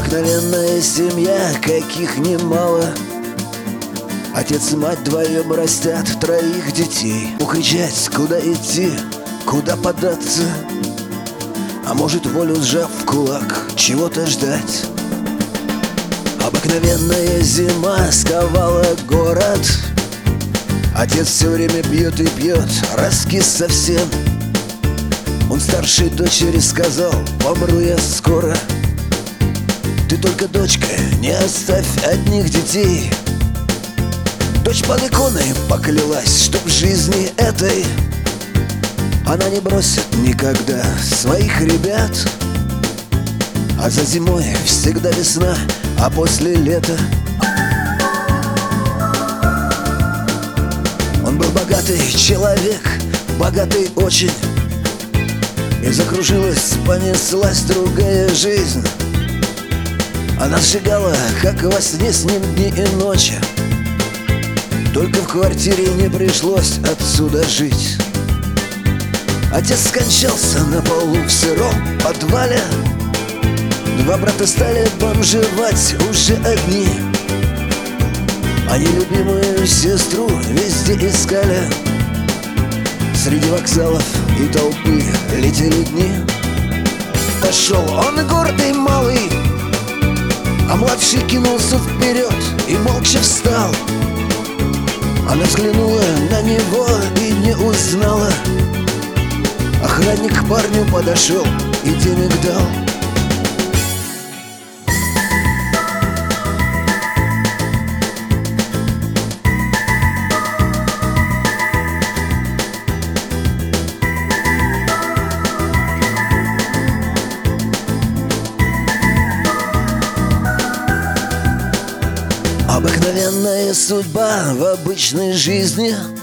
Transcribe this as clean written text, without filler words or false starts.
Обыкновенная семья, каких немало. Отец и мать вдвоем растят троих детей. Укричать, куда идти, куда податься, а может, волю сжав в кулак, чего-то ждать. Обыкновенная зима сковала город. Отец все время пьет и пьет, раскис совсем. Он старшей дочери сказал: помру я скоро. Ты только, дочка, не оставь одних детей. Дочь под иконой поклялась, что в жизни этой она не бросит никогда своих ребят. А за зимой всегда весна, а после лета. Он был богатый человек, богатый очень, и закружилась, понеслась другая жизнь. Она сжигала, как во сне, с ним дни и ночи. Только в квартире не пришлось отсюда жить. Отец скончался на полу в сыром подвале. Два брата стали бомжевать уже одни. Они любимую сестру везде искали. Среди вокзалов и толпы летели дни. Пошел он гордый малый, а младший кинулся вперед и молча встал. Она взглянула на него и не узнала. Охранник к парню подошел и денег дал. Обыкновенная судьба в обычной жизни.